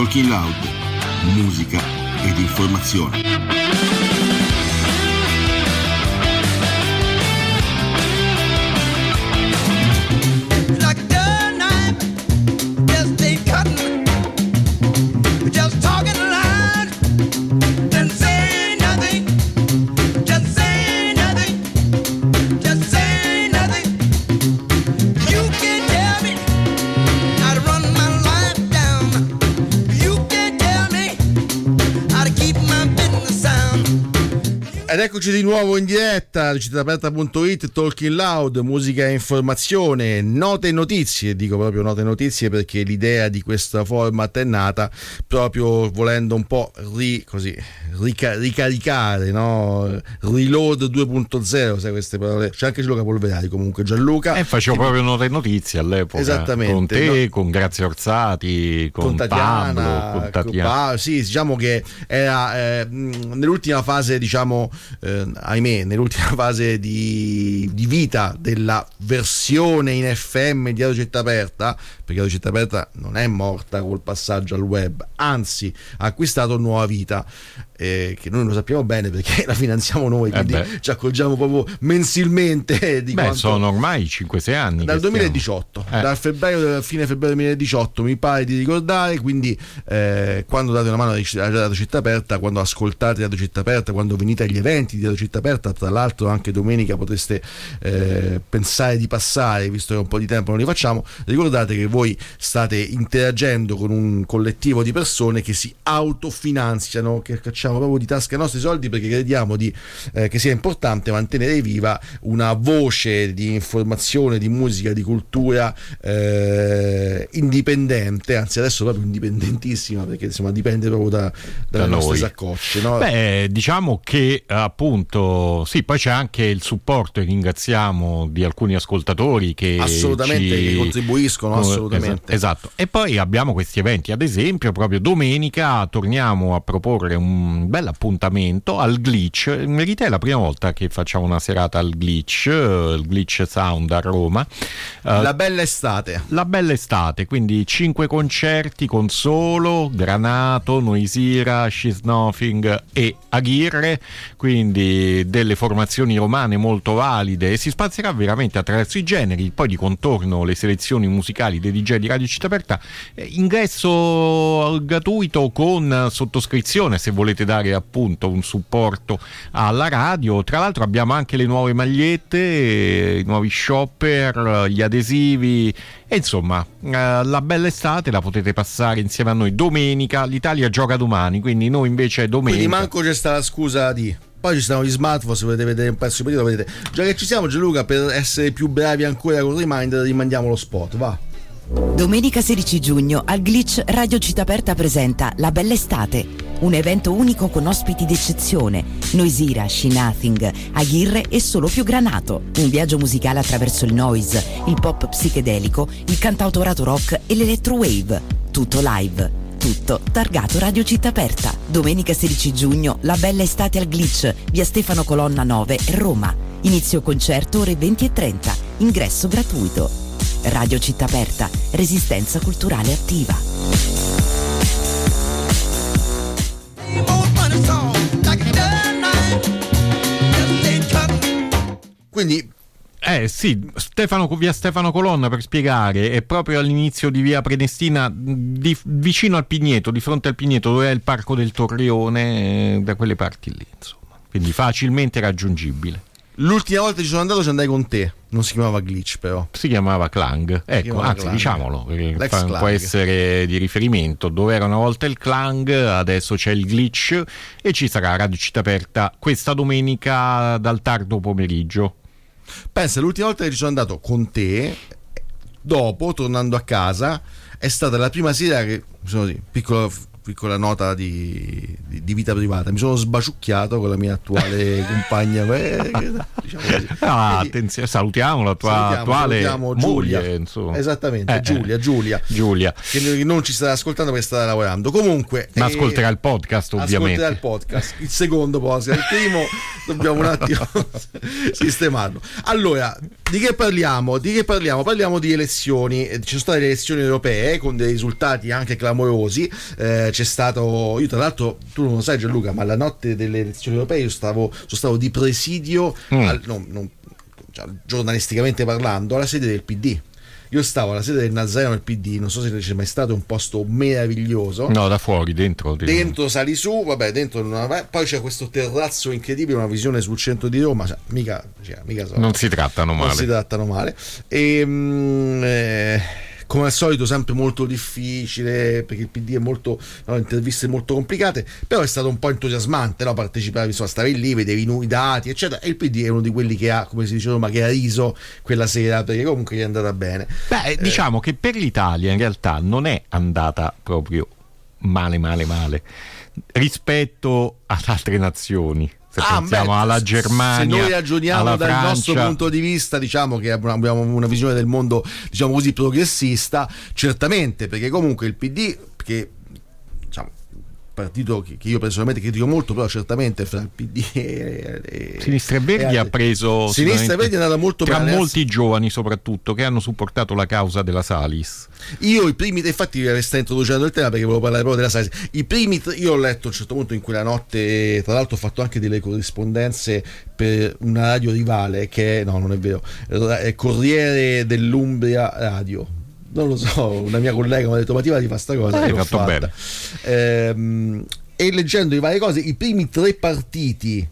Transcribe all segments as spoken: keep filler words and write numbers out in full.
Talking Loud, musica ed informazione. Ed eccoci di nuovo in diretta, città aperta punto it, Talking Loud, musica e informazione, note e notizie, dico proprio note e notizie perché l'idea di questo format è nata proprio volendo un po' ri, così, rica, ricaricare, no? Reload due punto zero, sai queste parole, c'è anche Gianluca Polverari comunque, Gianluca. E facevo proprio note e notizie all'epoca. Esattamente. Con te, no? con Grazia Orsati, con, con Tatiana, Pablo, con Tatiana. Pa- sì, diciamo che era eh, nell'ultima fase, diciamo, Eh, ahimè, nell'ultima fase di, di vita della versione in F M di Radio Città Aperta, perché Radio Città Aperta non è morta col passaggio al web, anzi ha acquistato nuova vita, eh, che noi lo sappiamo bene perché la finanziamo noi, eh quindi beh. ci accorgiamo proprio mensilmente di beh, quanto... sono ormai cinque sei anni dal che duemiladiciotto, stiamo... eh. dal febbraio, fine febbraio duemiladiciotto mi pare di ricordare, quindi eh, quando date una mano a Radio Città Aperta, quando ascoltate Radio Città Aperta, quando venite agli eventi di Radio Città Aperta, tra l'altro anche domenica potreste eh, pensare di passare, visto che un po' di tempo non li facciamo, ricordate che voi state interagendo con un collettivo di persone che si autofinanziano, che cacciamo proprio di tasca i nostri soldi perché crediamo di, eh, che sia importante mantenere viva una voce di informazione, di musica, di cultura eh, indipendente, anzi adesso proprio indipendentissima, perché insomma dipende proprio da, dalle da nostre noi. saccocce, no? Beh, diciamo che appunto sì, poi c'è anche il supporto, e ringraziamo, di alcuni ascoltatori che assolutamente ci... che contribuiscono, assolutamente. Esatto, esatto. E poi abbiamo questi eventi, ad esempio proprio domenica torniamo a proporre un bel appuntamento al Glitch. In verità è la prima volta che facciamo una serata al Glitch, il Glitch Sound a Roma. La bella estate. La bella estate, quindi cinque concerti con Solo, Granato, Noisira, She's Nothing e Aguirre, quindi delle formazioni romane molto valide, e si spazierà veramente attraverso i generi. Poi di contorno le selezioni musicali dei D J di Radio Città Aperta, ingresso gratuito con sottoscrizione se volete dare appunto un supporto alla radio. Tra l'altro abbiamo anche le nuove magliette, i nuovi shopper, gli adesivi, e insomma la bella estate la potete passare insieme a noi domenica. L'Italia gioca domani, quindi noi invece domenica, quindi manco c'è sta la scusa di... Poi ci stanno gli smartphone, se volete vedere un pezzo di lo vedete. Già che ci siamo, Gianluca, per essere più bravi ancora con il reminder, rimandiamo lo spot, va. Domenica sedici giugno al Glitch Radio Città Aperta presenta La Bella Estate, un evento unico con ospiti d'eccezione, Noisira, She Nothing, Aguirre e Solo Più Granato. Un viaggio musicale attraverso il noise, il pop psichedelico, il cantautorato rock e l'electro wave. Tutto live. Tutto targato Radio Città Aperta. Domenica sedici giugno, La Bella Estate al Glitch, via Stefano Colonna nove, Roma. Inizio concerto ore venti e trenta. Ingresso gratuito. Radio Città Aperta, resistenza culturale attiva. Quindi Eh sì, Stefano, via Stefano Colonna, per spiegare, è proprio all'inizio di via Prenestina, di, vicino al Pigneto, di fronte al Pigneto, dove è il Parco del Torrione, eh, da quelle parti lì, insomma. Quindi facilmente raggiungibile. l'ultima volta che ci sono andato ci andai con te, non si chiamava Glitch però. Si chiamava Clang, ecco, chiamava anzi Clang. diciamolo, perché fa- Clang. può essere di riferimento. Dove era una volta il Clang, adesso c'è il Glitch, e ci sarà Radio Città Aperta questa domenica dal tardo pomeriggio. Pensa, l'ultima volta che ci sono andato con te, dopo, tornando a casa, è stata la prima sera che, così, piccolo piccola nota di, di, di vita privata, mi sono sbaciucchiato con la mia attuale compagna, eh, diciamo così. Ah, Quindi, attenzione, salutiamo la tua salutiamo, attuale salutiamo moglie, Giulia, insomma. esattamente, Eh, Giulia, eh. Giulia Giulia che non ci sta ascoltando perché sta lavorando, comunque ma eh, ascolterà il podcast, ovviamente. ascolterà il podcast, il secondo podcast, il primo dobbiamo un attimo sistemarlo. Allora, di che parliamo? Di che parliamo? Parliamo di elezioni. Ci sono state le elezioni europee con dei risultati anche clamorosi. Eh, c'è stato, io tra l'altro, tu non lo sai Gianluca, ma la notte delle elezioni europee io stavo, sono stato di presidio, mm. al, no, non, cioè, giornalisticamente parlando, alla sede del P D. Io stavo alla sede del Nazareno del P D, non so se c'è mai stato, un posto meraviglioso. No, da fuori, dentro. Dentro sali su, vabbè, dentro una, poi c'è questo terrazzo incredibile, una visione sul centro di Roma, cioè, mica, cioè, mica so, non si trattano male. Non si trattano male. E, mm, eh, come al solito sempre molto difficile perché il P D è molto, no, interviste molto complicate, però è stato un po' entusiasmante, no? Partecipavi, insomma, stavi lì, vedevi i dati eccetera, e il P D è uno di quelli che ha, come si dice Roma, che ha riso quella sera perché comunque gli è andata bene. Beh, diciamo che per l'Italia in realtà non è andata proprio male male male rispetto ad altre nazioni. Se ah, pensiamo beh, alla Germania, se noi ragioniamo alla dal Francia, nostro punto di vista, diciamo che abbiamo una visione del mondo, diciamo così, progressista, certamente, perché comunque il P D, che diciamo partito che io personalmente critico molto, però certamente fra il P D e, e Sinistra e Verdi e, ha preso Sinistra e Verdi è andata molto tra bene, molti giovani soprattutto che hanno supportato la causa della Salis. Io i primi, infatti sta introducendo il tema perché volevo parlare proprio della Salis. I primi, io ho letto a un certo punto in quella notte, tra l'altro ho fatto anche delle corrispondenze per una radio rivale che no, non è vero, è Corriere dell'Umbria Radio. Non lo so, una mia collega mi ha detto ma ti va di fare sta cosa, eh, hai l'ho fatto fatta. bene. Ehm, e leggendo le varie cose, i primi tre partiti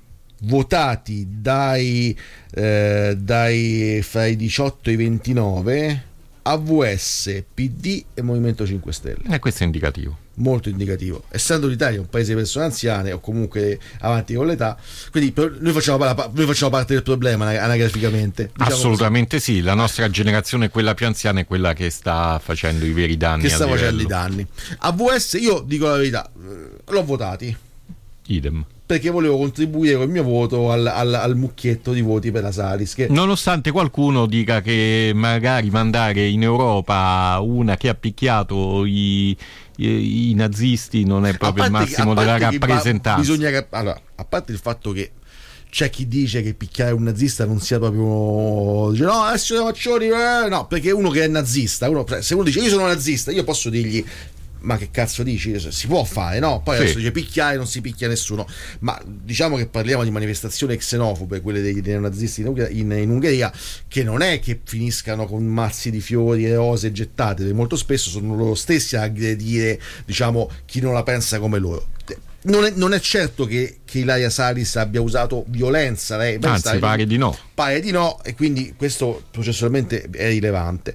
votati dai, eh, dai fra i diciotto e i ventinove, A V S, P D e Movimento cinque Stelle. E questo è indicativo. Molto indicativo, essendo l'Italia un paese di persone anziane o comunque avanti con l'età, quindi per, noi, facciamo, noi facciamo parte del problema anagraficamente, diciamo assolutamente così. Sì, la nostra generazione è quella più anziana, è quella che sta facendo i veri danni, che sta a facendo i livello. danni. A V S, io dico la verità, l'ho votati Idem. perché volevo contribuire col mio voto al, al, al mucchietto di voti per la Salis, che Nonostante qualcuno dica che magari mandare in Europa una che ha picchiato i, i, i nazisti non è proprio il massimo che, della che rappresentanza. Bisogna, allora, a parte il fatto che c'è chi dice che picchiare un nazista non sia proprio, dice no adesso faccioni, eh, no, perché uno che è nazista, uno, se uno dice io sono nazista, io posso dirgli ma che cazzo dici? Si può fare, no? Poi sì. Adesso dice picchiare, non si picchia nessuno, ma diciamo che parliamo di manifestazioni xenofobe, quelle dei neonazisti in, in, in Ungheria, che non è che finiscano con mazzi di fiori e rose gettate, perché molto spesso sono loro stessi a aggredire, diciamo, chi non la pensa come loro. Non è, non è certo che, che Ilaria Salis abbia usato violenza, lei, anzi pare di no pare di no e quindi questo processualmente è rilevante,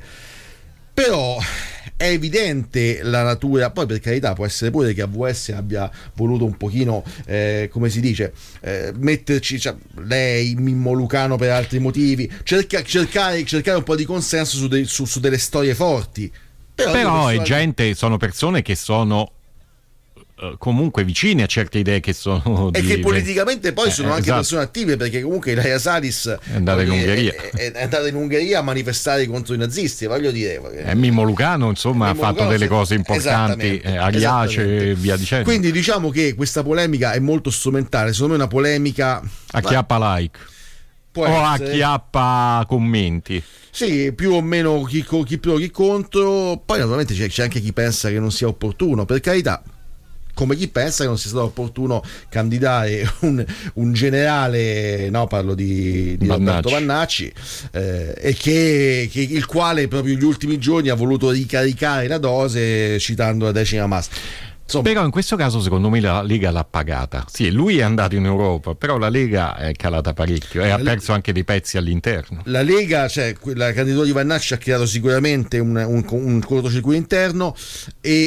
però è evidente la natura. Poi per carità può essere pure che A V S abbia voluto un pochino eh, come si dice eh, metterci, cioè, lei Mimmo Lucano per altri motivi, cerca, cercare, cercare un po' di consenso su, de, su, su delle storie forti, però, però è personalmente... gente, sono persone che sono comunque vicine a certe idee che sono e di... che politicamente poi sono eh, anche esatto. persone attive, perché comunque Ilaria Salis è andata in Ungheria è, è, è andata in Ungheria a manifestare contro i nazisti, voglio dire eh, Mimmo Lucano insomma Mimmo ha fatto Lucano, delle sì, cose importanti, eh, Ariace e via dicendo, quindi diciamo che questa polemica è molto strumentale, secondo me è una polemica acchiappa like può o essere, acchiappa commenti. sì, più o meno chi, chi pro chi contro. Poi naturalmente c'è, c'è anche chi pensa che non sia opportuno, per carità, come chi pensa che non sia stato opportuno candidare un, un generale, no, parlo di, di Vannacci. Roberto Vannacci, eh, e che, che il quale proprio negli ultimi giorni ha voluto ricaricare la dose citando la decima massa. Insomma, però in questo caso secondo me la Lega l'ha pagata. Sì, lui è andato in Europa, però la Lega è calata parecchio e ha perso anche dei pezzi all'interno. La Lega, cioè la candidatura di Vannacci ha creato sicuramente un, un, un cortocircuito interno e,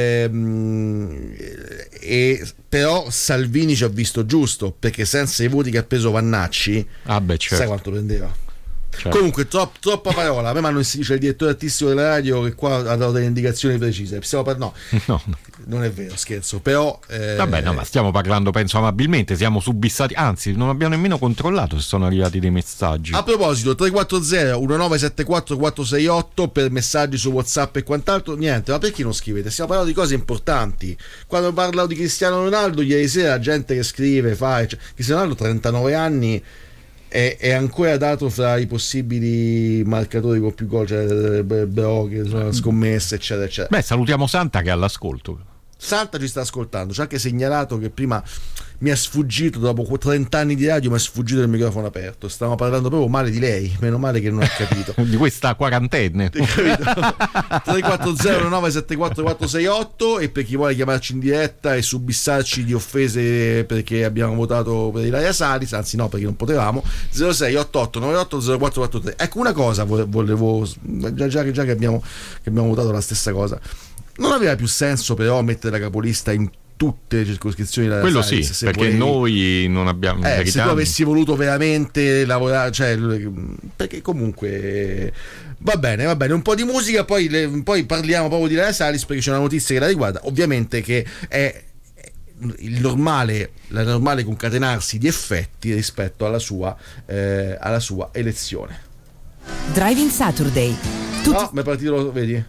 ehm, e però Salvini ci ha visto giusto, perché senza i voti che ha preso Vannacci, ah beh, certo. sai quanto prendeva? Certo. Comunque troppo, troppa parola. A me mi hanno insegnato il direttore artistico della radio che qua ha dato delle indicazioni precise. Stiamo par- no, no, no, non è vero, scherzo. Però eh... vabbè, no, ma stiamo parlando, penso, amabilmente. Siamo subissati, anzi, non abbiamo nemmeno controllato se sono arrivati dei messaggi. A proposito, tre quattro zero uno nove sette quattro quattro sei otto per messaggi su WhatsApp e quant'altro. Niente, ma perché non scrivete? Stiamo parlando di cose importanti. Quando parlo di Cristiano Ronaldo, ieri sera la gente che scrive, fa. Cioè, Cristiano Ronaldo, trentanove anni. È, è ancora dato fra i possibili marcatori con più gol, cioè Broglie, scommesse, eccetera, eccetera. Beh, salutiamo Santa che è all'ascolto. Santa ci sta ascoltando, ci ha anche segnalato che prima mi è sfuggito, dopo trenta anni di radio mi è sfuggito il microfono aperto. Stavamo parlando proprio male di lei, meno male che non ha capito. Di questa quarantenne. tre quattro zero nove sette quattro quattro sei otto e per chi vuole chiamarci in diretta e subissarci di offese perché abbiamo votato per Ilaria Salis, anzi no, perché non potevamo, zero sei otto otto nove otto zero quattro quattro tre. Ecco, una cosa volevo, già, già, già che, abbiamo, che abbiamo votato la stessa cosa, non aveva più senso però mettere la capolista in tutte le circoscrizioni della quello Salis, sì, perché volevi... noi non abbiamo eh, se tu avessi voluto veramente lavorare, cioè, perché comunque va bene, va bene, un po' di musica, poi, le, poi parliamo proprio di Ilaria Salis perché c'è una notizia che la riguarda, ovviamente, che è il normale, la normale concatenarsi di effetti rispetto alla sua, eh, alla sua elezione. Driving Saturday. Tutti... No, mi è partito, vedi?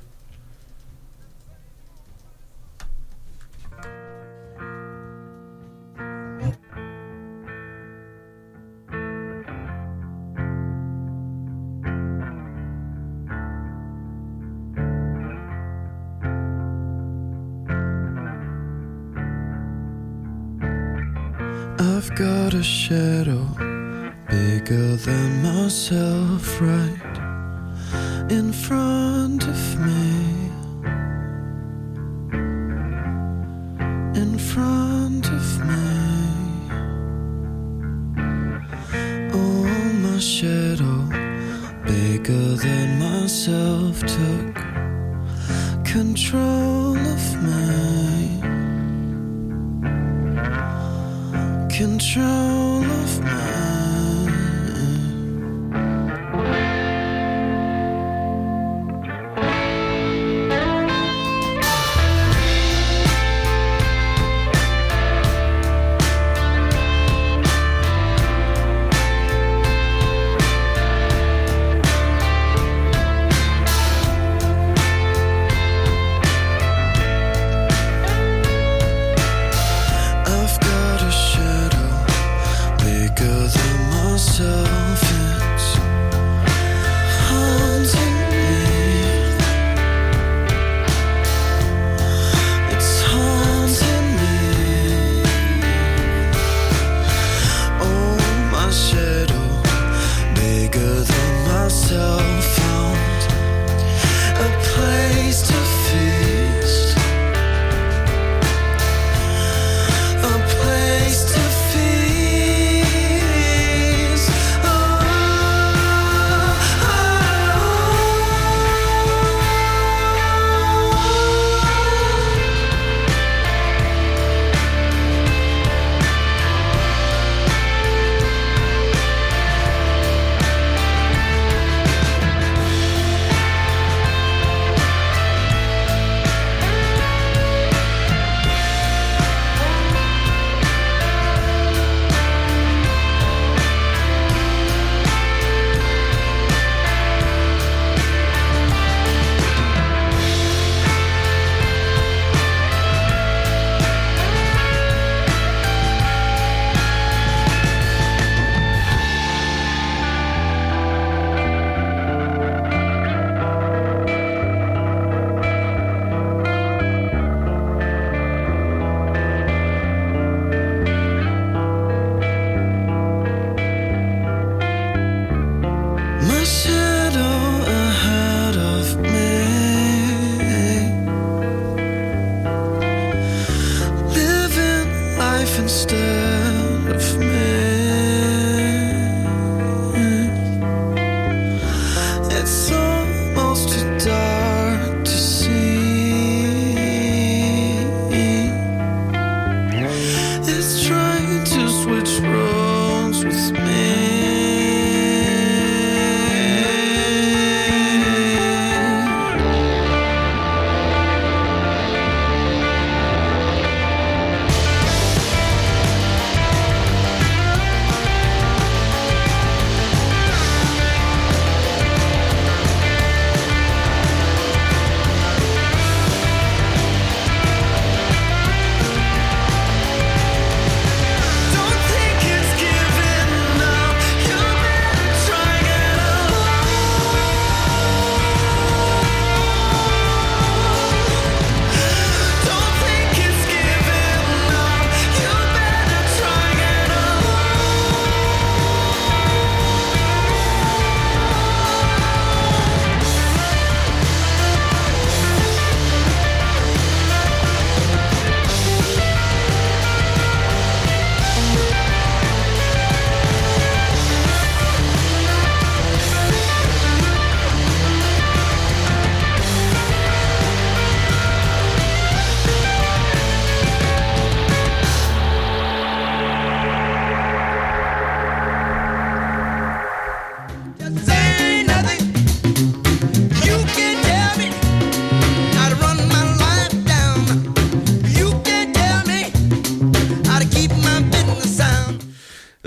I've got a shadow bigger than myself right in front of me, in front of me. Oh, my shadow bigger than myself took control of me, control of me.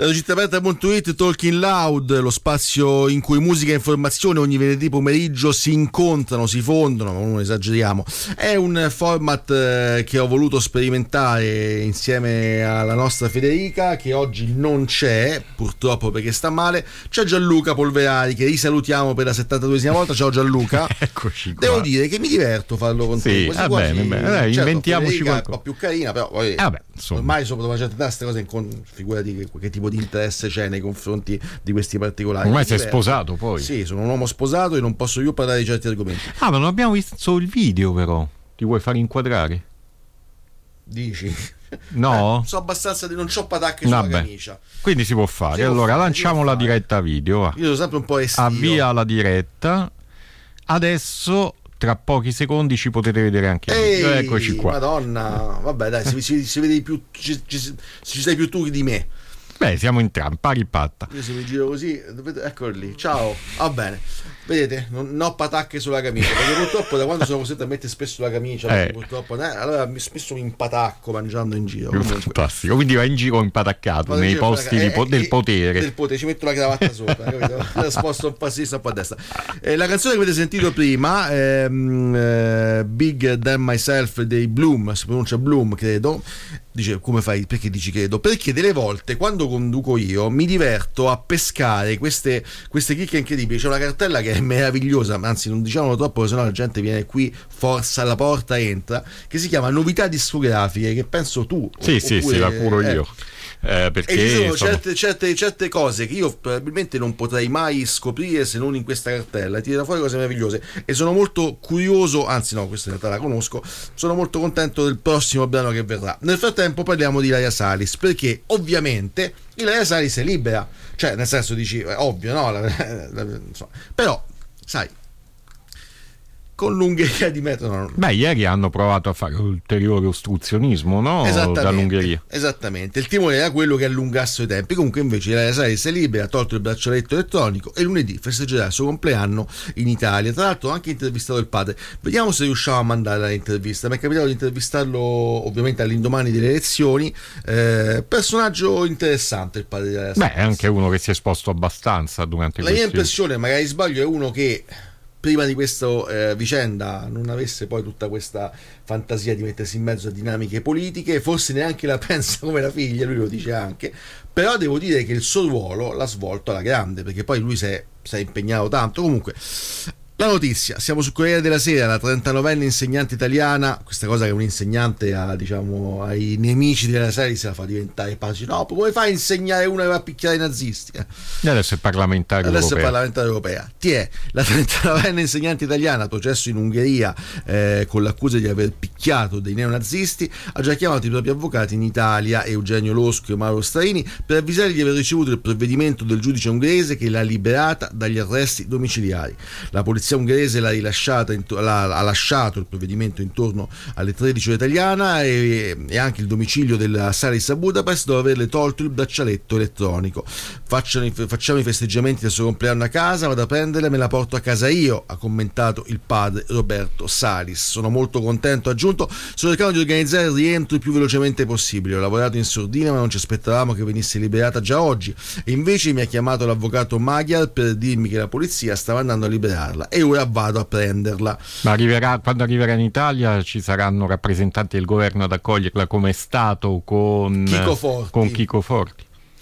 radiocittaaperta punto it, Talking Loud, lo spazio in cui musica e informazione ogni venerdì pomeriggio si incontrano, si fondono, ma non esageriamo. È un format eh, che ho voluto sperimentare insieme alla nostra Federica, che oggi non c'è purtroppo perché sta male. C'è Gianluca Polverari, che risalutiamo per la settantaduesima volta. Ciao Gianluca. Eccoci qua. Devo dire che mi diverto farlo con sì, te. Va bene, bene. Dai, certo, inventiamoci Federica qualcosa. è un po' più carina, però poi, eh, vabbè, ormai sopra una certa età queste cose, con, figurati che, che tipo di interesse c'è nei confronti di questi particolari. Ormai mi sei diverto. sposato poi. Sì, sono un uomo sposato e non posso più parlare di certi argomenti. Ah, ma non abbiamo visto il video però. Ti vuoi far inquadrare? Dici? No? Eh, so abbastanza di non c'ho patacche sulla Vabbè. camicia. Quindi si può fare. Si può allora fare, lanciamo si può la fare. diretta video. Va. Io sono sempre un po' estio. Avvia la diretta. Adesso tra pochi secondi ci potete vedere anche il Ehi, video. Eccoci qua. Madonna, vabbè, dai, si, si, si vede di più, ci, ci, ci sei più tu di me. Beh, siamo entrambi pari patta. Io se mi giro così, eccolo lì, ciao, va bene. Vedete, non, non ho patacche sulla camicia, perché purtroppo da quando sono costretto a mettere spesso la camicia, Eh. purtroppo, eh, allora mi- spesso mi impatacco mangiando in giro. Comunque. Fantastico. Quindi vai in giro impataccato Vado in nei giro posti per la- di po- eh, del eh, potere. del potere, ci metto la cravatta sopra, capito? La sposto un po' a sinistra, un po' a destra. Eh, la canzone che avete sentito prima, ehm, eh, Big Than Myself dei Bloom, si pronuncia Bloom, credo. Dice, come fai? Perché dici credo? Perché delle volte quando conduco io mi diverto a pescare queste, queste chicche incredibili. C'è una cartella che è meravigliosa, anzi non diciamolo troppo, perché sennò la gente viene qui, forza alla porta, entra, che si chiama Novità discografiche, che penso tu. Sì, sì, oppure- sì, la curo eh, io. Eh, perché e ci sono insomma, certe, certe, certe cose che io probabilmente non potrei mai scoprire se non in questa cartella, ti tira fuori cose meravigliose e sono molto curioso, anzi no, questa in realtà la conosco, sono molto contento del prossimo brano che verrà. Nel frattempo parliamo di Ilaria Salis, perché ovviamente Ilaria Salis è libera, cioè nel senso dici, è ovvio, no? La- la- la- insomma. Però, sai, con l'Ungheria di metro no, beh, ieri hanno provato a fare ulteriore ostruzionismo, no? Dall'Ungheria. Esattamente, il timore era quello che allungassero i tempi. Comunque invece Ilaria Salis è libera, ha tolto il braccialetto elettronico e lunedì festeggerà il suo compleanno in Italia. Tra l'altro ha anche intervistato il padre, vediamo se riusciamo a mandare l'intervista. Mi è capitato di intervistarlo ovviamente all'indomani delle elezioni, eh, personaggio interessante il padre di Ilaria Salis. Beh, è anche uno che si è esposto abbastanza durante La mia questi... impressione, magari sbaglio, è uno che prima di questa eh, vicenda non avesse poi tutta questa fantasia di mettersi in mezzo a dinamiche politiche, forse neanche la pensa come la figlia, lui lo dice anche, però devo dire che il suo ruolo l'ha svolto alla grande, perché poi lui si è, si è impegnato tanto. Comunque la notizia, siamo su Corriere della Sera, la trentanovenne insegnante italiana, questa cosa che un insegnante ha, diciamo, ai nemici della serie se la fa diventare pace. No, come fai a insegnare uno che va a picchiare i nazisti? Eh? E adesso è parlamentare Adesso europeo. è parlamentare europea. Ti è la trentanovenne insegnante italiana, processo in Ungheria eh, con l'accusa di aver picchiato dei neonazisti, ha già chiamato i propri avvocati in Italia, Eugenio Losco e Mauro Straini, per avvisare di aver ricevuto il provvedimento del giudice ungherese che l'ha liberata dagli arresti domiciliari. La polizia ungherese l'ha rilasciata, l'ha, ha lasciato il provvedimento intorno alle tredici ora italiana e, e anche il domicilio della Salis a Budapest dopo averle tolto il braccialetto elettronico. Facciano i, facciamo i festeggiamenti del suo compleanno a casa, vado a prenderla e me la porto a casa io, ha commentato il padre Roberto Salis. Sono molto contento, ha aggiunto, sto cercando di organizzare il rientro il più velocemente possibile, ho lavorato in sordina ma non ci aspettavamo che venisse liberata già oggi e invece mi ha chiamato l'avvocato Magyar per dirmi che la polizia stava andando a liberarla e ora vado a prenderla. Ma arriverà, quando arriverà in Italia ci saranno rappresentanti del governo ad accoglierla come è stato con Chico Forti. Con Chico Forti.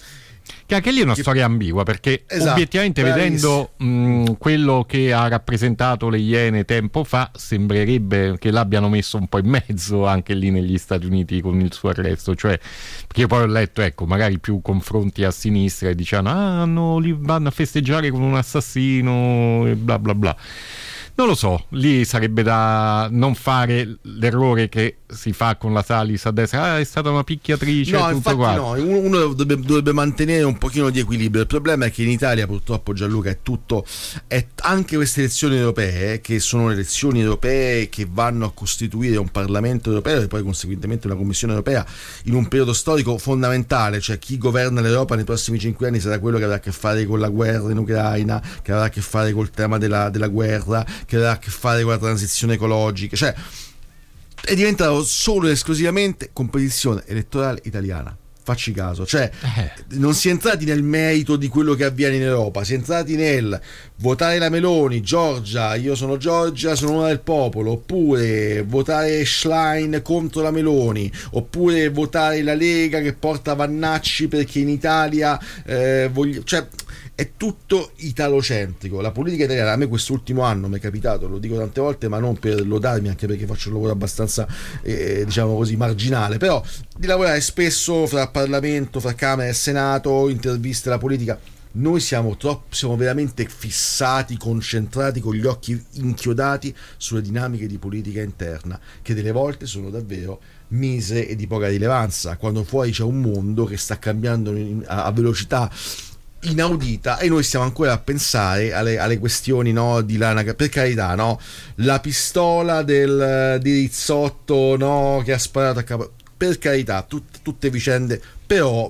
Che anche lì è una Che... storia ambigua, perché esatto, obiettivamente vedendo mh, quello che ha rappresentato le Iene tempo fa sembrerebbe che l'abbiano messo un po' in mezzo anche lì negli Stati Uniti con il suo arresto, cioè perché io poi ho letto, ecco, magari più confronti a sinistra e dicevano ah, no, li vanno a festeggiare con un assassino e bla bla bla. Non lo so, lì sarebbe da non fare l'errore che si fa con la Salis a destra, ah, è stata una picchiatrice, no, tutto infatti qua. no, uno dovrebbe, dovrebbe mantenere un pochino di equilibrio. Il problema è che in Italia purtroppo, Gianluca, è tutto, è anche queste elezioni europee, che sono elezioni europee che vanno a costituire un Parlamento europeo e poi conseguentemente una Commissione europea in un periodo storico fondamentale, cioè chi governa l'Europa nei prossimi cinque anni sarà quello che avrà a che fare con la guerra in Ucraina, che avrà a che fare col tema della, della guerra, che avrà a che fare con la transizione ecologica, cioè è diventato solo ed esclusivamente competizione elettorale italiana. facci caso, cioè eh. non si è entrati nel merito di quello che avviene in Europa, si è entrati nel votare la Meloni, Giorgia, io sono Giorgia, sono una del popolo, oppure votare Schlein contro la Meloni, oppure votare la Lega che porta Vannacci perché in Italia eh, voglio, cioè è tutto italocentrico. La politica italiana, a me quest'ultimo anno mi è capitato, lo dico tante volte, ma non per lodarmi, anche perché faccio un lavoro abbastanza eh, diciamo così marginale, però di lavorare spesso fra Parlamento, fra Camera e Senato, interviste alla politica. Noi siamo troppo, siamo veramente fissati, concentrati, con gli occhi inchiodati sulle dinamiche di politica interna, che delle volte sono davvero misere e di poca rilevanza, quando fuori c'è un mondo che sta cambiando a, a velocità inaudita e noi stiamo ancora a pensare alle, alle questioni, no, di lana, per carità, no, la pistola del di Rizzotto, no, che ha sparato a capo, per carità, tut, tutte vicende, però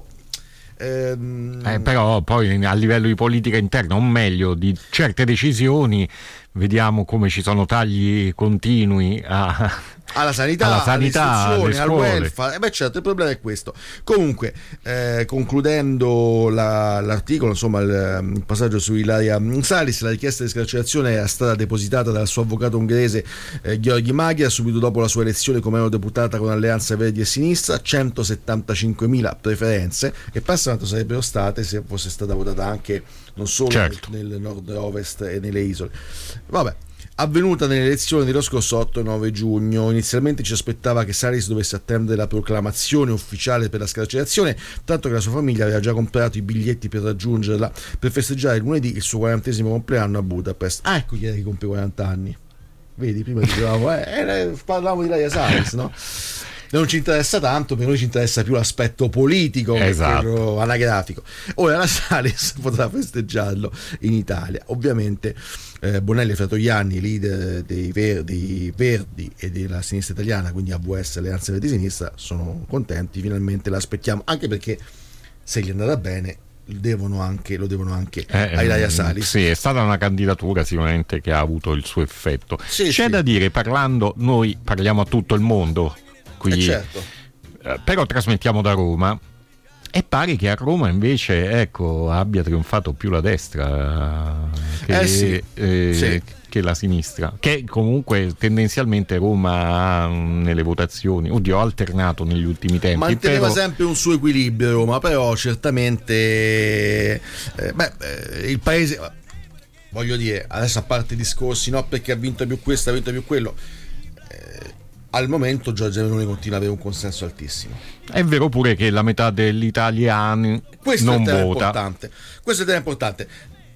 ehm... Eh, però poi a livello di politica interna, o meglio di certe decisioni, vediamo come ci sono tagli continui a alla sanità, alla sanità, all'istruzione, al welfare. E beh, certo, il problema è questo. Comunque, eh, concludendo la, l'articolo, insomma, il, il passaggio su Ilaria Salis, la richiesta di scarcerazione era stata depositata dal suo avvocato ungherese eh, Gheorghe Magyar subito dopo la sua elezione come eurodeputata con Alleanza Verdi e Sinistra, centosettantacinquemila preferenze, e passa quanto sarebbero state se fosse stata votata anche non solo certo. nel, nel nord-ovest e nelle isole. Vabbè. Avvenuta nelle elezioni dello scorso otto e nove giugno. Inizialmente ci aspettava che Salis dovesse attendere la proclamazione ufficiale per la scarcerazione, tanto che la sua famiglia aveva già comprato i biglietti per raggiungerla per festeggiare lunedì il suo quarantesimo compleanno a Budapest. Ah, ecco chi era che compie quaranta anni. Vedi, prima dicevamo eh, eh, parlavamo di Ilaria Salis, no? Non ci interessa tanto, per noi ci interessa più l'aspetto politico, esatto, quello anagrafico. Ora la Salis potrà festeggiarlo in Italia. Ovviamente eh, Bonelli e Fratoianni, leader dei Verdi, Verdi e della sinistra italiana, quindi A V S, Alleanza Verdi Sinistra, sono contenti, finalmente l'aspettiamo, anche perché se gli è andata bene devono anche, lo devono anche eh, a Ilaria Salis. Sì, è stata una candidatura sicuramente che ha avuto il suo effetto. Sì, C'è sì. da dire, parlando, noi parliamo a tutto il mondo, quindi, eh certo. eh, però trasmettiamo da Roma e pare che a Roma invece, ecco, abbia trionfato più la destra che, eh sì, eh, sì. che la sinistra, che comunque tendenzialmente Roma ha nelle votazioni, oddio, ha alternato negli ultimi tempi, manteneva però... sempre un suo equilibrio Roma, però certamente eh, beh, eh, il paese, voglio dire, adesso a parte i discorsi, no, perché ha vinto più questo, ha vinto più quello, eh, al momento Giorgia Meloni continua ad avere un consenso altissimo. È vero pure che la metà degli italiani questo non è il tema vota. Importante. Questo è il tema importante.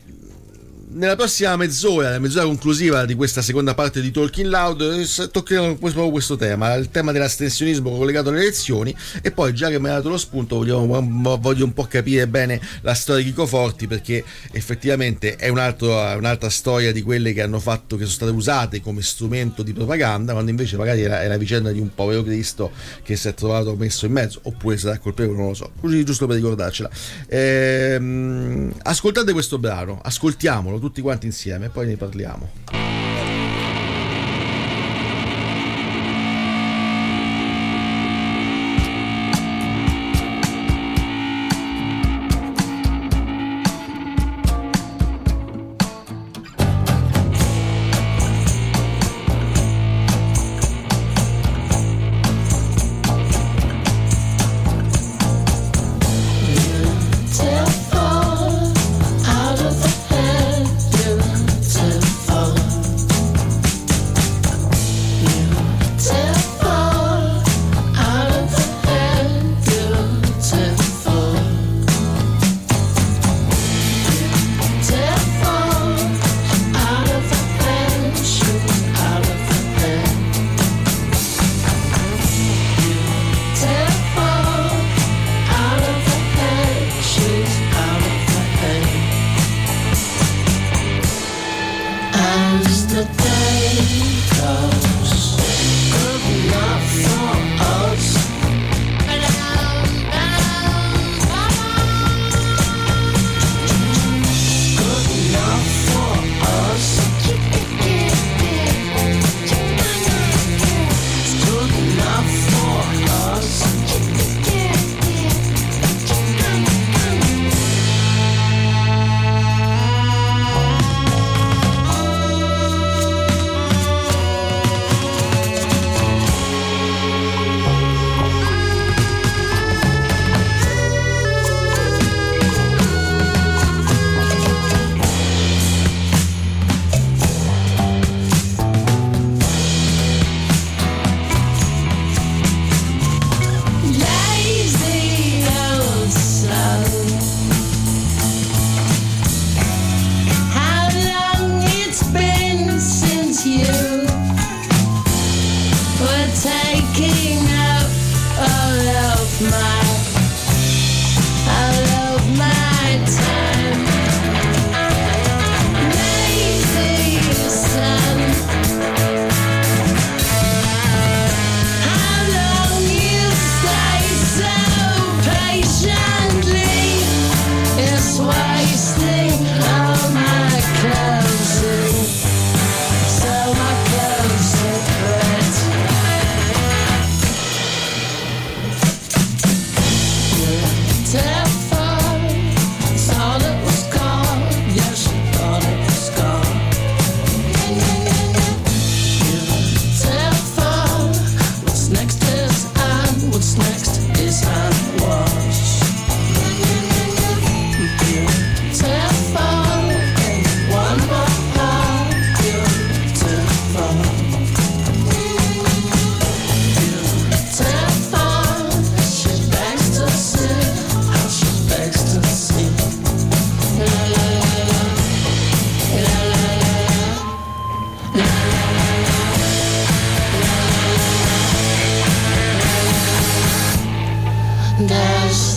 Nella prossima mezz'ora, nella mezz'ora conclusiva di questa seconda parte di Talking Loud, toccheremo proprio questo tema, il tema dell'astensionismo collegato alle elezioni, e poi, già che mi ha dato lo spunto, voglio, voglio un po' capire bene la storia di Chico Forti, perché effettivamente è un altro, un'altra storia di quelle che hanno fatto, che sono state usate come strumento di propaganda, quando invece magari è la, è la vicenda di un povero Cristo che si è trovato messo in mezzo, oppure sarà colpevole, non lo so, così giusto per ricordarcela. Ehm, ascoltate questo brano, ascoltiamolo tutti quanti insieme e poi ne parliamo.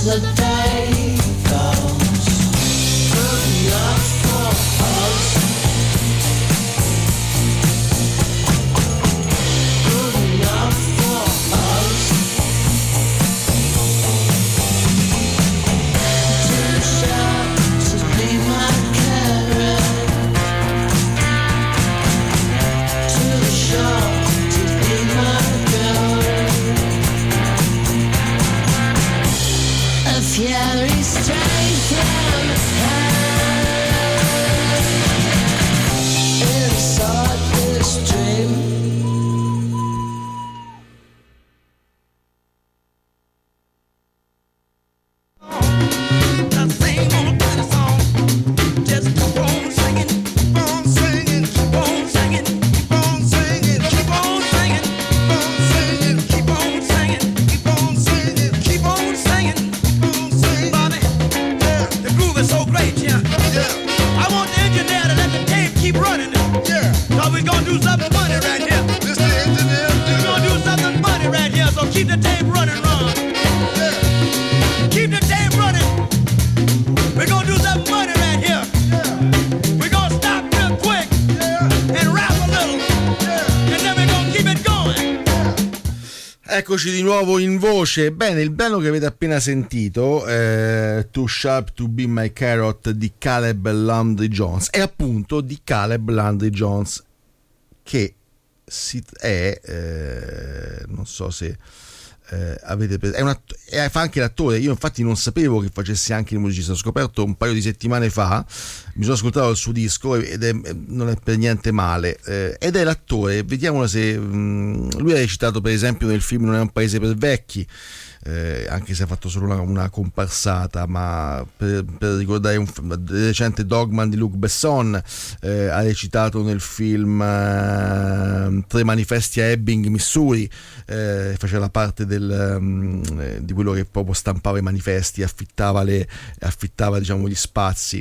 the day goes, good enough for us, good enough for us. Too sharp to be my carrot, too sharp to be my girl. A fiery straight from hell inside this dream. That same old pretty song. Just keep on singing, keep on singing, keep on singing, keep on singing, keep on singing, keep on singing, keep on singing, keep on singing, keep on singing. Bobby, yeah, the groove is so great, yeah. Yeah. I want the engineer to let the tape keep running. Yeah. Cause we gonna do something funny right here. This the engineer. We're gonna do something funny right here, so keep the tape running, Ron. Yeah. Keep the tape running. We're gonna do something funny right here. Yeah. We're gonna stop real quick. Yeah. And rap a little. Yeah. And then we're gonna keep it going. Eccoci di nuovo in voce. Bene, il brano che avete appena sentito, eh, Too Sharp to Be My Carrot di Caleb Landry Jones, è appunto di Caleb Landry Jones, che si è, eh, non so se eh, avete preso, è un att- è- fa anche l'attore. Io infatti non sapevo che facesse anche il musicista, ho scoperto un paio di settimane fa, mi sono ascoltato il suo disco ed è, non è per niente male, eh, ed è l'attore. Vediamo se mh, lui ha recitato per esempio nel film Non è un paese per vecchi, eh, anche se ha fatto solo una, una comparsata, ma per, per ricordare un film recente, Dogman di Luc Besson, eh, ha recitato nel film eh, Tre manifesti a Ebbing, Missouri, eh, faceva la parte del, um, eh, di quello che proprio stampava i manifesti, affittava, le, affittava diciamo gli spazi.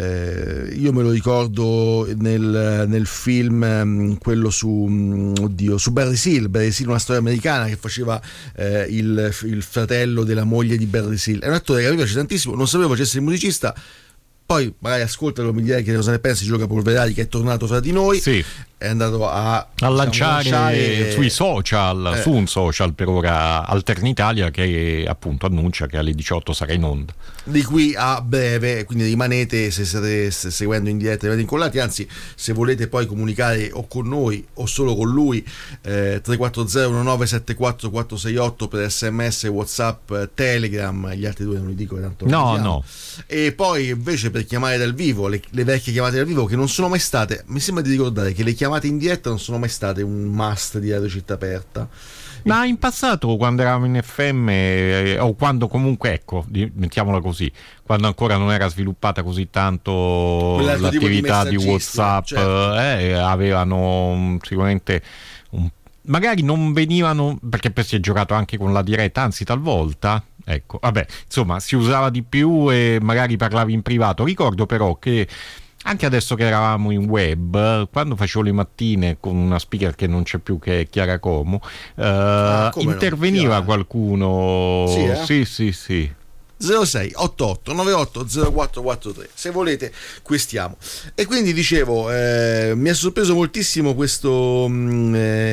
Eh, io me lo ricordo nel, nel film um, quello su um, oddio, su Barry Seal, Barry Seal, una storia americana, che faceva eh, il, il fratello della moglie di Barry Seal. È un attore che a me piace tantissimo, non sapevo facesse il musicista. Poi magari ascoltalo, mi direi che cosa ne pensi. Gioca Polverari, che è tornato fra di noi, sì, è andato a, a diciamo, lanciare, lanciare sui social, eh. su un social per ora, Alterna Italia, che appunto annuncia che alle diciotto sarà in onda. Di qui a breve, quindi rimanete, se state seguendo in diretta, rimanete incollati. Anzi, se volete poi comunicare o con noi o solo con lui, eh, tre quattro zero uno nove sette quattro quattro sei otto per sms, whatsapp, telegram. Gli altri due non li dico, tanto no no. E poi invece per chiamare dal vivo, le, le vecchie chiamate dal vivo, che non sono mai state, mi sembra di ricordare che le chiamate in diretta non sono mai state un must di Radio Città Aperta. Ma in passato, quando eravamo in F M, eh, o quando comunque, ecco, mettiamola così, quando ancora non era sviluppata così tanto l'attività di, di WhatsApp, certo, eh, avevano sicuramente un, magari non venivano, perché poi si è giocato anche con la diretta, anzi talvolta, ecco, vabbè, insomma, si usava di più e magari parlavi in privato. Ricordo però che anche adesso che eravamo in web, quando facevo le mattine con una speaker che non c'è più, che è Chiara Como, eh, ah, interveniva no? qualcuno. Sì, eh? sì, sì, sì. zero sei otto otto nove otto zero quattro quattro tre, se volete qui-stiamo. E quindi dicevo, eh, mi ha sorpreso moltissimo questo mh,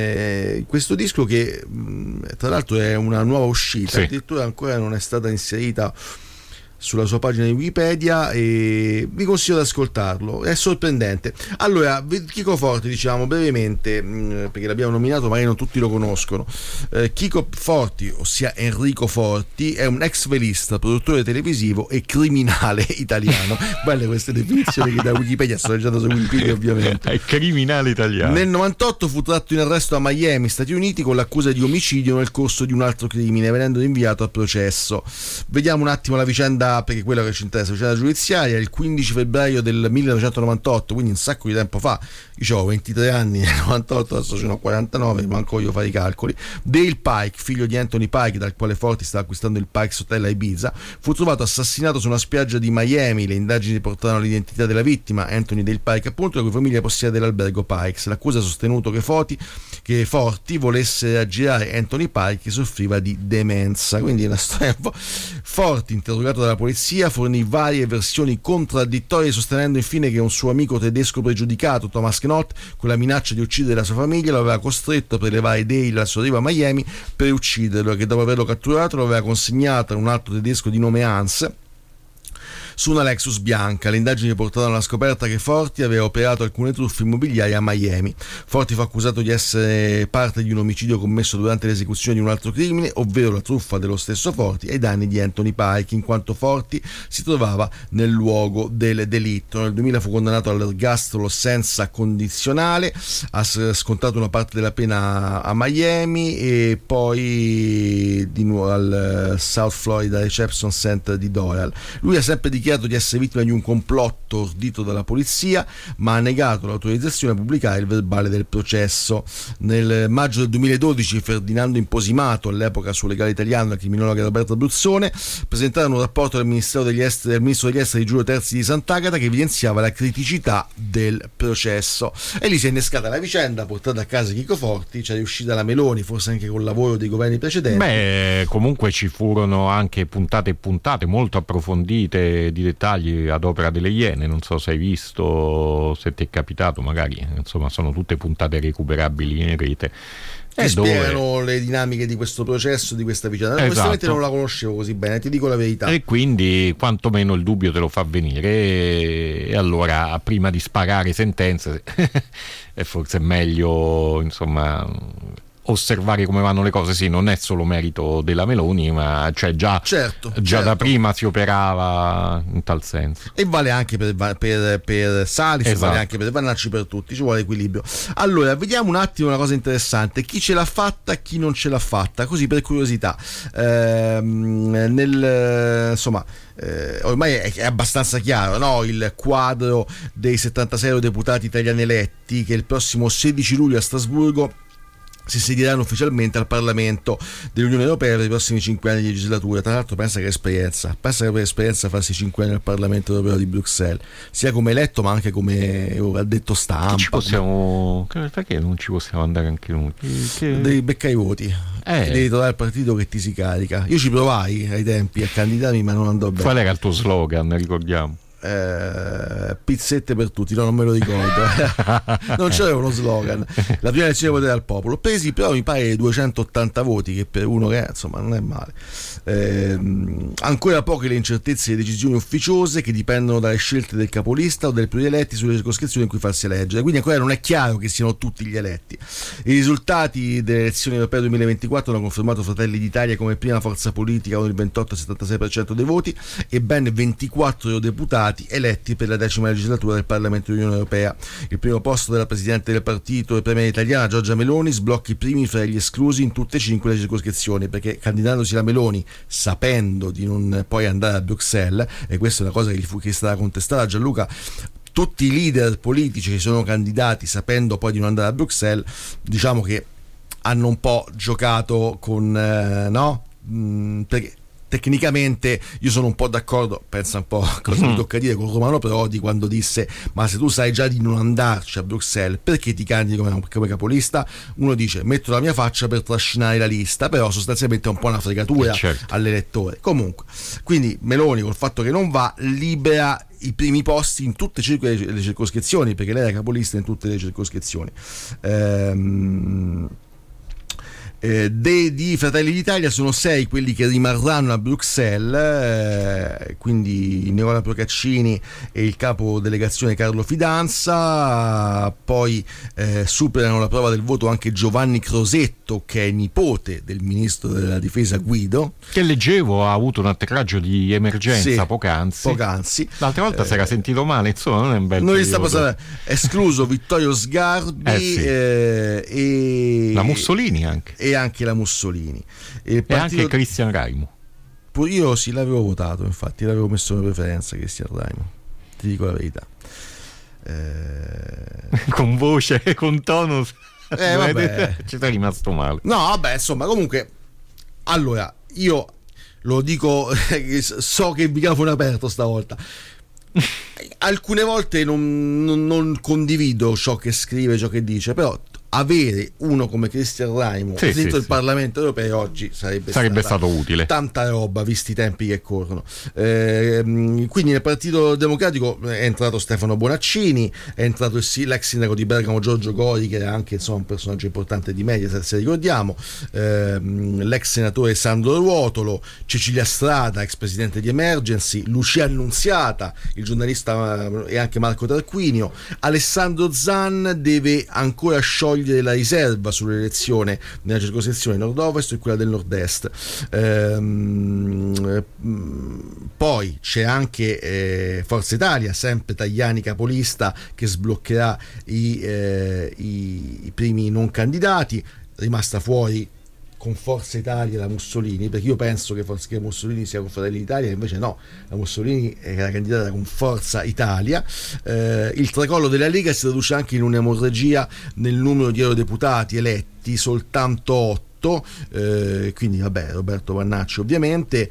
eh, questo disco, che mh, tra l'altro è una nuova uscita, sì, addirittura ancora non è stata inserita sulla sua pagina di Wikipedia, e vi consiglio di ascoltarlo, è sorprendente. Allora, Chico Forti, diciamo brevemente, mh, perché l'abbiamo nominato, magari non tutti lo conoscono. eh, Chico Forti, ossia Enrico Forti, è un ex velista, produttore televisivo e criminale italiano. Belle queste definizioni che da Wikipedia, sto leggendo su Wikipedia ovviamente. È criminale italiano. Nel novantotto fu tratto in arresto a Miami, Stati Uniti, con l'accusa di omicidio nel corso di un altro crimine, venendo inviato a processo. Vediamo un attimo la vicenda vicenda, perché quello che ci interessa, la vicenda giudiziaria, il quindici febbraio del millenovecentonovantotto, quindi un sacco di tempo fa, io ho ventitré anni nel novantotto, adesso ce ne ho quarantanove, manco io fare i calcoli. Dale Pike, figlio di Anthony Pike, dal quale Forti stava acquistando il Pike's Hotel a Ibiza, fu trovato assassinato su una spiaggia di Miami. Le indagini portarono all'identità della vittima, Anthony Dale Pike appunto, la cui famiglia possiede l'albergo Pikes. L'accusa ha sostenuto che Forti, che Forti volesse aggirare Anthony Pike, che soffriva di demenza. Quindi una storia un po'. Forti, interrogato dalla polizia, fornì varie versioni contraddittorie, sostenendo infine che un suo amico tedesco pregiudicato, Thomas Knott, con la minaccia di uccidere la sua famiglia, lo aveva costretto a prelevare Dale al suo arrivo a Miami per ucciderlo, e che dopo averlo catturato lo aveva consegnato a un altro tedesco di nome Hans su una Lexus bianca. Le indagini portarono alla scoperta che Forti aveva operato alcune truffe immobiliari a Miami. Forti fu accusato di essere parte di un omicidio commesso durante l'esecuzione di un altro crimine, ovvero la truffa dello stesso Forti ai danni di Anthony Pike, in quanto Forti si trovava nel luogo del delitto. Nel duemila fu condannato all'ergastolo senza condizionale, ha scontato una parte della pena a Miami e poi di nuovo al South Florida Reception Center di Doral. Lui ha sempre dichiarato di essere vittima di un complotto ordito dalla polizia, ma ha negato l'autorizzazione a pubblicare il verbale del processo. Nel maggio del duemiladodici Ferdinando Imposimato, all'epoca suo legale italiano, la criminologa Roberta Bruzzone, presentarono un rapporto del Ministero degli Esteri, del Ministro degli Esteri Giulio Terzi di Sant'Agata, che evidenziava la criticità del processo, e lì si è innescata la vicenda, portata a casa Chico Forti, c'è riuscita la Meloni, forse anche col lavoro dei governi precedenti. Beh, comunque ci furono anche puntate e puntate molto approfondite di dettagli ad opera delle Iene, non so se hai visto, se ti è capitato, magari, insomma sono tutte puntate recuperabili in rete, che spiegano dove... le dinamiche di questo processo, di questa vicenda. Esatto. Onestamente non la conoscevo così bene, ti dico la verità, e quindi quantomeno il dubbio te lo fa venire, e, e allora prima di sparare sentenze è forse meglio, insomma, osservare come vanno le cose. Sì, non è solo merito della Meloni, ma cioè già, certo, già certo. da prima si operava in tal senso, e vale anche per, per, per Salis, esatto. Vale anche per Vannacci, per tutti, ci vuole equilibrio. Allora vediamo un attimo una cosa interessante: chi ce l'ha fatta, chi non ce l'ha fatta, così per curiosità. Ehm, nel insomma Eh, ormai è, è abbastanza chiaro, no? Il quadro dei settantasei eurodeputati italiani eletti, che il prossimo sedici luglio a Strasburgo si sedieranno ufficialmente al Parlamento dell'Unione Europea per i prossimi cinque anni di legislatura. Tra l'altro pensa che esperienza, pensa che per esperienza farsi cinque anni al Parlamento Europeo di Bruxelles, sia come eletto ma anche come addetto stampa. ci possiamo... perché non ci possiamo andare anche noi? Che... devi beccare i voti, eh. devi trovare il partito che ti si carica. Io ci provai ai tempi a candidarmi, ma non andò bene. Qual era il tuo slogan, ricordiamo? Eh, pizzette per tutti, no, non me lo ricordo. Non c'era uno slogan. La prima elezione potere al popolo, presi però mi pare duecentottanta voti, che per uno che insomma non è male. Eh, ancora poche le incertezze e le decisioni ufficiose che dipendono dalle scelte del capolista o del plurieletti sulle circoscrizioni in cui farsi eleggere, quindi ancora non è chiaro che siano tutti gli eletti. I risultati delle elezioni europee duemilaventiquattro hanno confermato Fratelli d'Italia come prima forza politica con il ventotto virgola settantasei per cento dei voti e ben ventiquattro eurodeputati eletti per la decima legislatura del Parlamento dell'Unione Europea. Il primo posto della Presidente del partito e premier italiana Giorgia Meloni sblocca i primi fra gli esclusi in tutte e cinque le circoscrizioni, perché candidandosi la Meloni sapendo di non poi andare a Bruxelles, e questa è una cosa che gli fu che è stata contestata a Gianluca, tutti i leader politici che sono candidati sapendo poi di non andare a Bruxelles, diciamo che hanno un po' giocato con eh, no? Mm, perché tecnicamente io sono un po' d'accordo, pensa un po' cosa mi tocca dire, con Romano Prodi quando disse: ma se tu sai già di non andarci a Bruxelles, perché ti candidi come, come capolista? Uno dice: metto la mia faccia per trascinare la lista, però sostanzialmente è un po' una fregatura, eh certo. all'elettore. Comunque, quindi Meloni, col fatto che non va, libera i primi posti in tutte le circoscrizioni, perché lei era capolista in tutte le circoscrizioni. ehm Eh, de, di Fratelli d'Italia sono sei quelli che rimarranno a Bruxelles, eh, quindi Nicola Procaccini e il capo delegazione Carlo Fidanza. Poi eh, superano la prova del voto anche Giovanni Crosetto, che è nipote del ministro della difesa Guido, che leggevo ha avuto un atterraggio di emergenza sì, poc'anzi. poc'anzi L'altra volta eh, si era sentito male, insomma non è un bel non gli sta periodo. passando. Escluso Vittorio Sgarbi, eh sì. eh, e la Mussolini anche e anche la Mussolini e, il e partito... anche Cristian Raimo. io sì, l'avevo votato, infatti l'avevo messo come preferenza Cristian Raimo, ti dico la verità. Eh... con voce, con tono, eh, vabbè. ci sei rimasto male. No, vabbè, insomma, comunque, allora, io lo dico, so che il microfono è aperto stavolta. Alcune volte non, non, non condivido ciò che scrive, ciò che dice, però avere uno come Cristian Raimo sì, dentro sì, il sì. Parlamento europeo oggi sarebbe, sarebbe stata stato utile, tanta roba visti i tempi che corrono. Eh, quindi nel Partito Democratico è entrato Stefano Bonaccini, è entrato il, l'ex sindaco di Bergamo Giorgio Gori, che era anche insomma un personaggio importante di Mediaset, se ricordiamo, eh, l'ex senatore Sandro Ruotolo, Cecilia Strada, ex presidente di Emergency, Lucia Annunziata, il giornalista, e anche Marco Tarquinio. Alessandro Zan deve ancora sciogliere la riserva sull'elezione nella circoscrizione nord-ovest e quella del nord-est. Ehm, poi c'è anche eh, Forza Italia, sempre Tajani capolista, che sbloccherà i, eh, i, i primi non candidati. Rimasta fuori con Forza Italia la Mussolini, perché io penso che, forse, che Mussolini sia con Fratelli d'Italia, invece no, la Mussolini era candidata con Forza Italia. Eh, il tracollo della Lega si traduce anche in un'emorragia nel numero di eurodeputati eletti, soltanto otto. Eh, quindi vabbè, Roberto Vannacci ovviamente,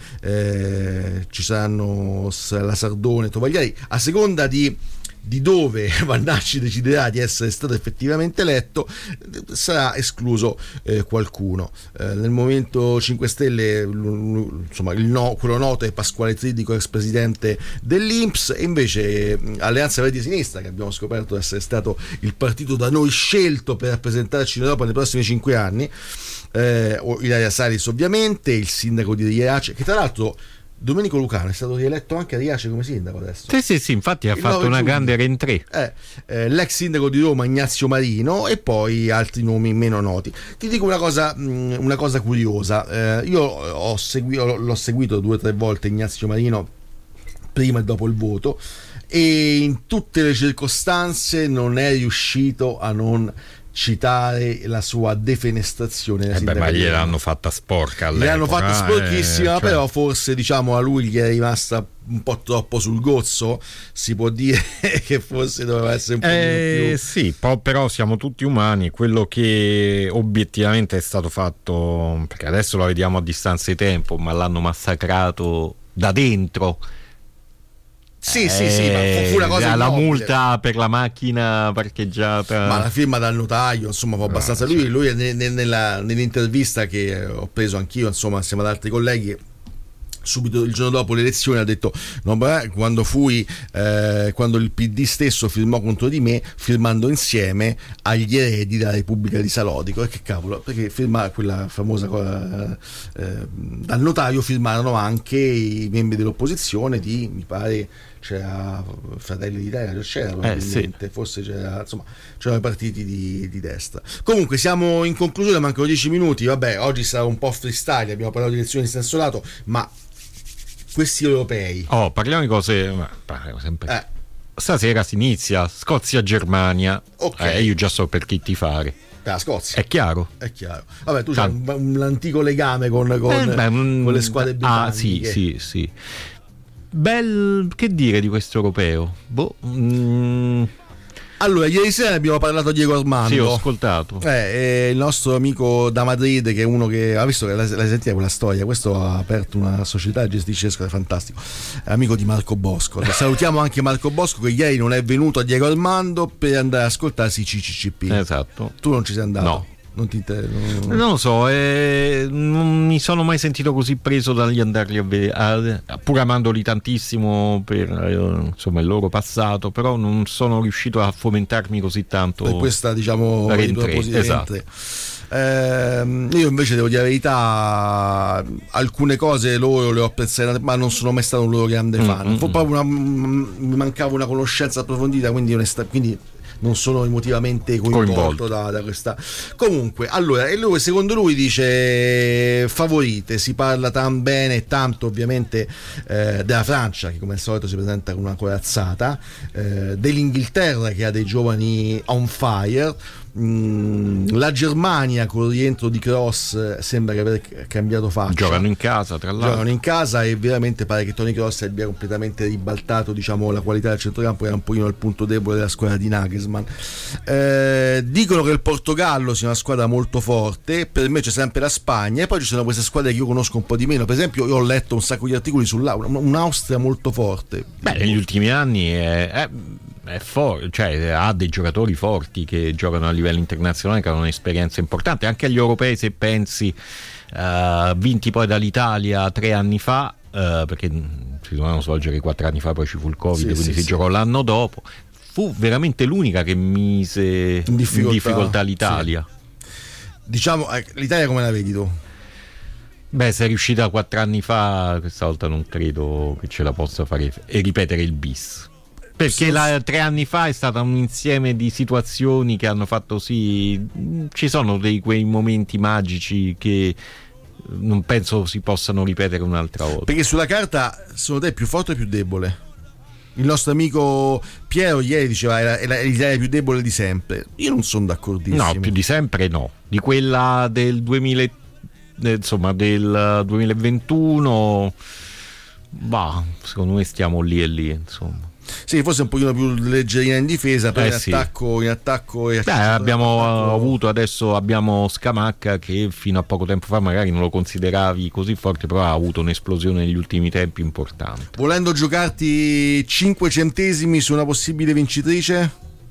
eh, ci saranno la Sardone, Tovagliari, a seconda di di dove Vannacci deciderà di essere stato effettivamente eletto, sarà escluso eh, qualcuno. Eh, nel Movimento cinque Stelle, insomma, il no, quello noto è Pasquale Tridico, ex presidente dell'I N P S, e invece eh, Alleanza Verdi Sinistra, che abbiamo scoperto essere stato il partito da noi scelto per rappresentarci in Europa nei prossimi cinque anni, eh, Ilaria Salis ovviamente, il sindaco di Riace, che tra l'altro Domenico Lucano è stato rieletto anche a Riace come sindaco adesso. Sì, sì, sì, infatti ha fatto una grande rientrée. Eh, eh, l'ex sindaco di Roma Ignazio Marino, e poi altri nomi meno noti. Ti dico una cosa, mh, una cosa curiosa. Eh, io ho seguito, l'ho seguito due o tre volte Ignazio Marino prima e dopo il voto, e in tutte le circostanze non è riuscito a non citare la sua defenestrazione. Eh beh, ma gliel'hanno fatta sporca all'epoca. Gliel'hanno fatta sporchissima, eh, cioè... però forse diciamo a lui gli è rimasta un po' troppo sul gozzo, si può dire che forse doveva essere un po' eh, più. Sì, po- però siamo tutti umani. Quello che obiettivamente è stato fatto, perché adesso lo vediamo a distanza di tempo, ma l'hanno massacrato da dentro. Sì, eh, sì, sì, ma fu una cosa la immobile. Multa per la macchina parcheggiata, ma la firma dal notaio, insomma, fu abbastanza. Lui, lui ne, ne, nella, nell'intervista che ho preso anch'io, insomma, assieme ad altri colleghi, subito il giorno dopo le elezioni ha detto: no, beh, quando fui eh, quando il P D stesso firmò contro di me, firmando insieme agli eredi della Repubblica di Salodico. E che cavolo, perché firma quella famosa cosa, eh, dal notaio firmarono anche i membri dell'opposizione di, mi pare c'era Fratelli d'Italia, c'era probabilmente, eh, sì. forse c'era, insomma, c'erano i partiti di, di destra. Comunque siamo in conclusione, mancano dieci minuti. Vabbè, oggi sarà un po' freestyle, abbiamo parlato di elezioni di senso lato, ma questi europei. Oh, parliamo di cose. Ma, parliamo sempre. Eh. Stasera si inizia Scozia-Germania. Okay. Eh, io già so per chi tifare. Per la Scozia. È chiaro? È chiaro. Vabbè, tu c'hai un, un antico legame con, con, eh, beh, un, con le squadre britanniche. Ah, sì, sì, sì. Bel. Che dire di questo europeo? Boh. Mm. Allora, ieri sera abbiamo parlato di Diego Armando. Sì, ho ascoltato. Eh, il nostro amico da Madrid, che è uno che ha visto che l'hai sentita quella storia. Questo ha aperto una società, gestisce squadre, fantastico. È amico di Marco Bosco. Salutiamo anche Marco Bosco, che ieri non è venuto a Diego Armando per andare ad ascoltarsi C C C P. Esatto. Tu non ci sei andato? No. Non ti inter... non... non lo so, eh, non mi sono mai sentito così preso dagli andarli a vedere, pur amandoli tantissimo per eh, insomma il loro passato, però non sono riuscito a fomentarmi così tanto per questa, diciamo, rientrée, esatto. Eh, io invece devo dire la verità, alcune cose loro le ho apprezzate, ma non sono mai stato un loro grande fan. Mm-hmm. Fu proprio una, mi mancava una conoscenza approfondita, quindi onesta, quindi non sono emotivamente coinvolto, coinvolto. Da, da questa. Comunque, allora, e lui, secondo lui, dice favorite, si parla tan bene e tanto ovviamente eh, della Francia, che come al solito si presenta con una corazzata, eh, dell'Inghilterra, che ha dei giovani on fire, mh, la Germania con il rientro di Kroos sembra che aver cambiato faccia. Giocano in casa, tra l'altro. Giocano in casa e veramente pare che Toni Kroos abbia completamente ribaltato, diciamo, la qualità del centrocampo, era un pochino il punto debole della squadra di Nagelsmann. Eh, dicono che il Portogallo sia una squadra molto forte, per me c'è sempre la Spagna e poi ci sono queste squadre che io conosco un po' di meno. Per esempio io ho letto un sacco di articoli sull'Austria, un'Austria molto forte. Beh, negli ultimi anni è, è, è for- cioè, ha dei giocatori forti che giocano a livello internazionale, che hanno un'esperienza importante anche agli europei, se pensi, uh, vinti poi dall'Italia tre anni fa, uh, perché si dovevano svolgere quattro anni fa, poi ci fu il Covid, sì, quindi sì, si sì. giocò l'anno dopo. Fu veramente l'unica che mise in difficoltà, in difficoltà l'Italia. Sì. Diciamo, l'Italia come la vedi tu? Beh, se è riuscita quattro anni fa, questa volta non credo che ce la possa fare e ripetere il bis. Perché la, tre anni fa è stato un insieme di situazioni che hanno fatto sì. Ci sono dei quei momenti magici che non penso si possano ripetere un'altra volta. Perché sulla carta secondo te è più forte o più debole? Il nostro amico Piero ieri diceva è l'Italia più debole di sempre. Io non sono d'accordissimo. No, più di sempre no. Di quella del duemila, insomma del duemilaventuno, bah, secondo me stiamo lì e lì, insomma. Sì, forse un pochino più leggerina in difesa, però eh in, sì. attacco, in attacco e Beh, abbiamo attacco... avuto adesso abbiamo Scamacca che fino a poco tempo fa magari non lo consideravi così forte, però ha avuto un'esplosione negli ultimi tempi importante. Volendo giocarti cinque centesimi su una possibile vincitrice?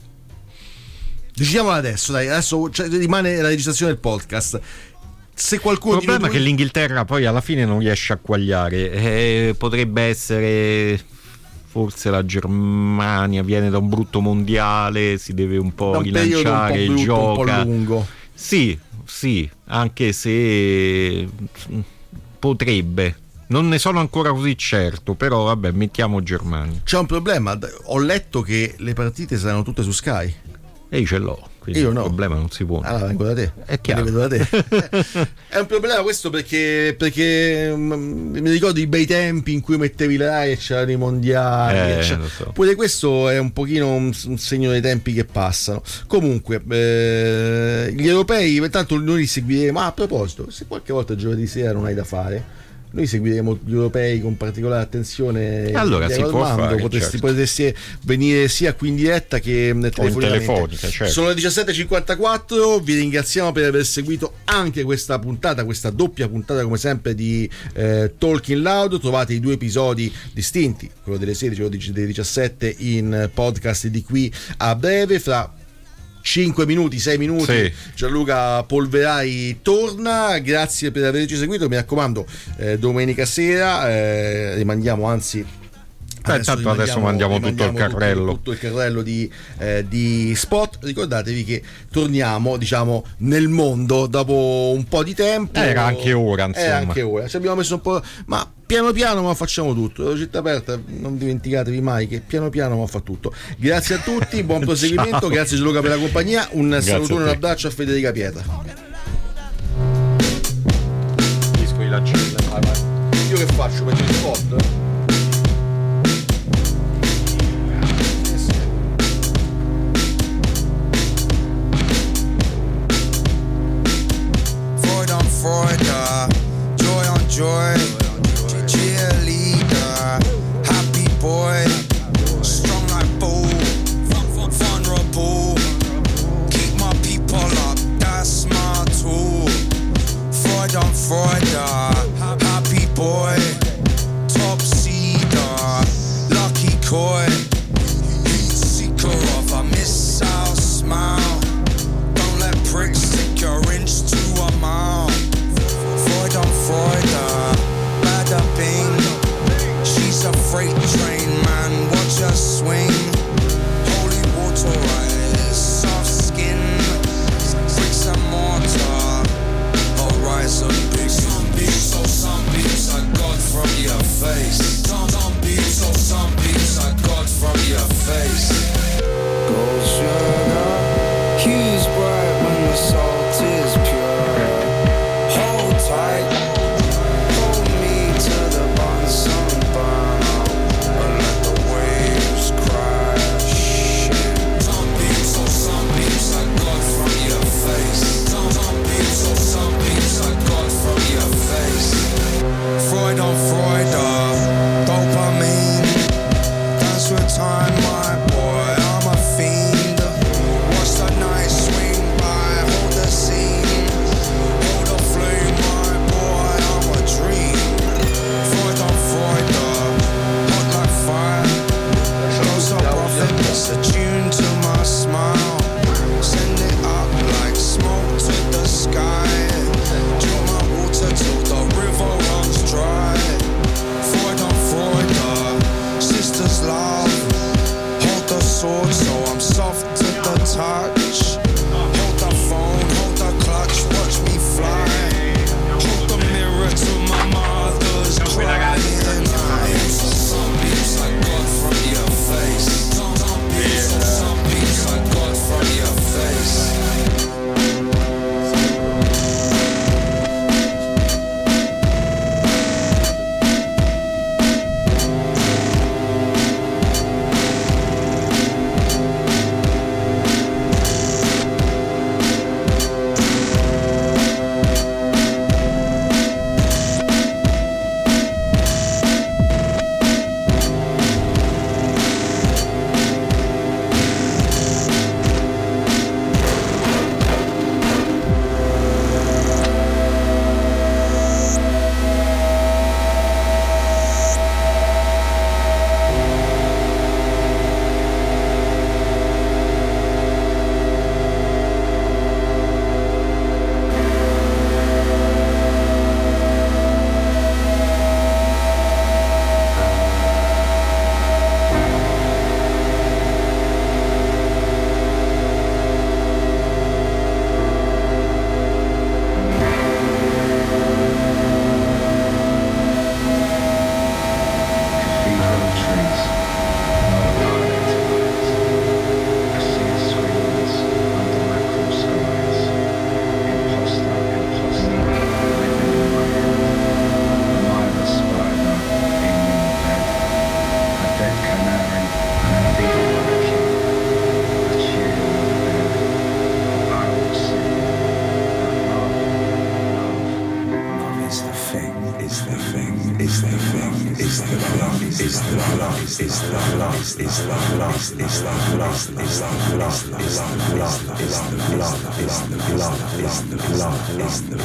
Diciamola adesso, dai, adesso cioè, rimane la registrazione del podcast. Se qualcuno il problema di è che l'Inghilterra poi alla fine non riesce a quagliare, eh, potrebbe essere forse la Germania, viene da un brutto mondiale, si deve un po' un rilanciare, un po' brutto, gioca un po' lungo. Sì, sì, anche se potrebbe, non ne sono ancora così certo, però vabbè, mettiamo Germania. C'è un problema, ho letto che le partite saranno tutte su Sky. E io ce l'ho, quindi io il no. problema non si pone. Allora vengo da te. È chiaro. Vedo da te. È un problema questo perché perché um, mi ricordo i bei tempi in cui mettevi la Rai e c'erano i mondiali. Eh, lo so. Pure questo è un pochino un, un segno dei tempi che passano. Comunque, eh, gli europei, intanto noi li seguiremo. Ah, a proposito, se qualche volta giovedì sera non hai da fare, noi seguiremo gli europei con particolare attenzione. Allora si può fare, potresti, certo. potresti venire sia qui in diretta che telefonica, certo. Sono le diciassette e cinquantaquattro, vi ringraziamo per aver seguito anche questa puntata, questa doppia puntata come sempre di eh, Talking Loud. Trovate i due episodi distinti, quello delle sedici e quello delle diciassette, in podcast di qui a breve. Fra cinque minuti, sei minuti, sì. Gianluca Polverai torna. Grazie per averci seguito, mi raccomando, eh, domenica sera eh, rimandiamo, anzi Beh, adesso, tanto adesso mandiamo tutto il carrello tutto, tutto il carrello di, eh, di spot. Ricordatevi che torniamo, diciamo, nel mondo dopo un po' di tempo. Era anche ora, insomma. Era anche ora. Ci abbiamo messo un po', ma piano piano ma facciamo tutto. La città aperta, non dimenticatevi mai che piano piano ma fa tutto. Grazie a tutti, buon proseguimento. Grazie Gianluca per la compagnia. Un Grazie salutone, un abbraccio a Federica Pietra. Io che faccio? Metto il spot? Freude, joy on joy, cheerleader, happy boy, strong like bull, vulnerable, keep my people up, that's my tool. Freude on Freude, happy boy, top watch. Hold the phone, hold the clutch, watch me fly. Hold the mirror to my mother's crying eyes. Some beats I got from your face. Some beats, some beats I got from your face.